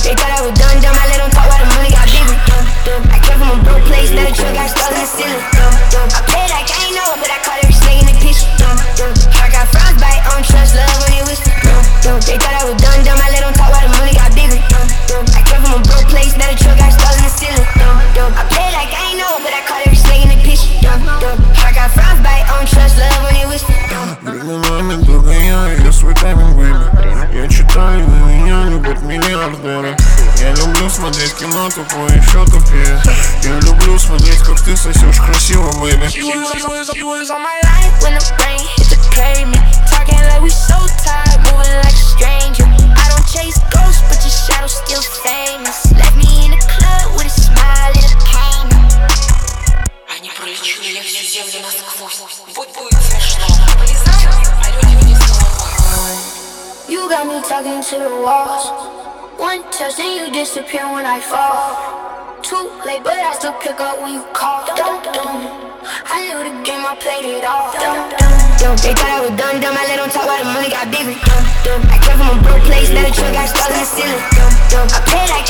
They thought I was done, I let them talk while the money got bigger. I came from a broke place, now the truck got stars in the ceiling. I played like I ain't know, but I caught every snake in the picture. I got frostbite, I don't trust love when it whisper. They thought I was done, I let them talk while the money got bigger. I came from a broke place, now the truck got stars in the ceiling. I played like I ain't know, but I caught every snake in the picture. I got frostbite, I don't trust love when it whisper. Временами догоняю я свой тайминг, бэйби. Я читаю, на меня любят миллиардеры. Я люблю смотреть кино тупое, еще тупее. Я люблю смотреть, как ты сосешь красиво, бэйби. You was on my line when the rain hit the pavement. Talking like we so tired, moving like a stranger. I don't chase ghosts, but your shadow still famous. Left me in the club with a smile and a pain. Они пролечили всю землю насквозь. Будь будет смешно, полезай, орёте вниз головой. You got me talking to the walls. One touch and you disappear when I fall. Too late, but I still pick up when you call. I knew the game, I played it all. They thought I was done, I let them talk while the money got bigger. I came from a broke place, now the truck got stars in the ceiling. I played like